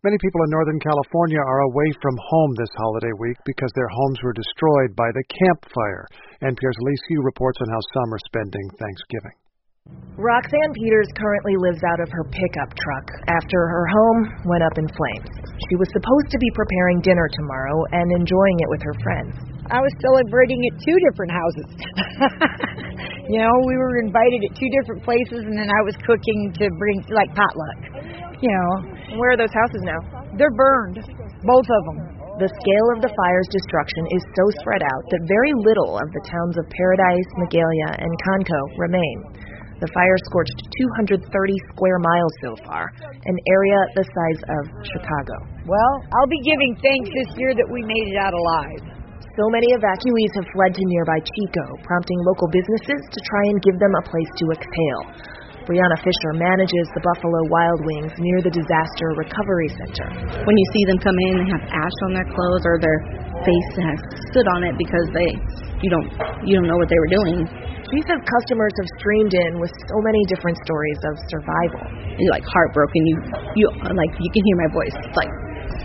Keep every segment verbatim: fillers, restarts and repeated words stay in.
Many people in Northern California are away from home this holiday week because their homes were destroyed by the Camp Fire. N P R's Elise Hu reports on how some are spending Thanksgiving. Roxanne Peters currently lives out of her pickup truck after her home went up in flames. She was supposed to be preparing dinner tomorrow and enjoying it with her friends. I was celebrating at two different houses. You know, we were invited at two different places, and then I was cooking to bring, like, potluck. You know. Where are those houses now? They're burned, both of them. The scale of the fire's destruction is so spread out that very little of the towns of Paradise, Magalia, and Conco remain. The fire scorched two hundred thirty square miles so far, an area the size of Chicago. Well, I'll be giving thanks this year that we made it out alive. So many evacuees have fled to nearby Chico, prompting local businesses to try and give them a place to exhale. Brianna Fisher manages the Buffalo Wild Wings near the Disaster Recovery Center. When you see them come in, they have ash on their clothes or their face has stood on it because they, you don't, you don't know what they were doing. She says customers have streamed in with so many different stories of survival. You're like heartbroken. You, you like you can hear my voice. It's like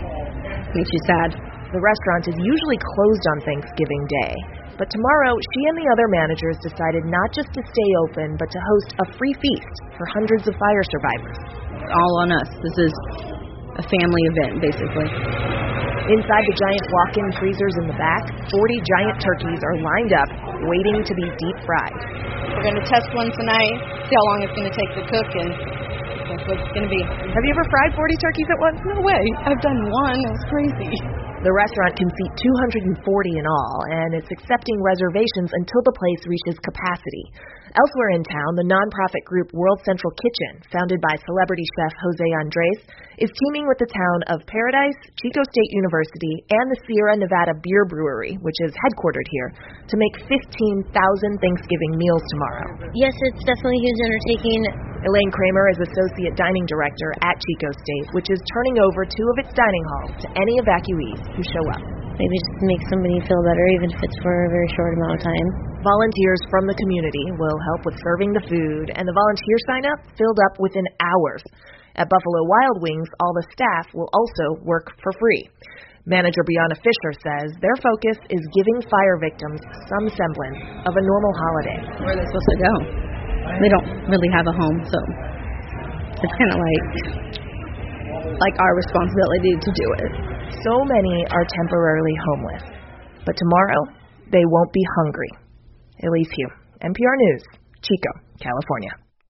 makes you sad. The restaurant is usually closed on Thanksgiving Day, but tomorrow she and the other managers decided not just to stay open, but to host a free feast for hundreds of fire survivors. All on us. This is a family event, basically. Inside the giant walk-in freezers in the back, forty giant turkeys are lined up, waiting to be deep fried. We're going to test one tonight, see how long it's going to take to cook, and that's what it's going to be. Have you ever fried forty turkeys at once? No way. I've done one. It was crazy. The restaurant can seat two hundred forty in all, and it's accepting reservations until the place reaches capacity. Elsewhere in town, the nonprofit group World Central Kitchen, founded by celebrity chef Jose Andres, is teaming with the town of Paradise, Chico State University, and the Sierra Nevada Beer Brewery, which is headquartered here, to make fifteen thousand Thanksgiving meals tomorrow. Yes, it's definitely a huge undertaking. Elaine Kramer is Associate Dining Director at Chico State, which is turning over two of its dining halls to any evacuees who show up. Maybe just make somebody feel better, even if it's for a very short amount of time. Volunteers from the community will help with serving the food, and the volunteer sign-up filled up within hours. At Buffalo Wild Wings, all the staff will also work for free. Manager Brianna Fisher says their focus is giving fire victims some semblance of a normal holiday. Where are they supposed to go? They don't really have a home, so it's kind of like like our responsibility to do it. So many are temporarily homeless, but tomorrow they won't be hungry. Elise Hu, N P R News, Chico, California.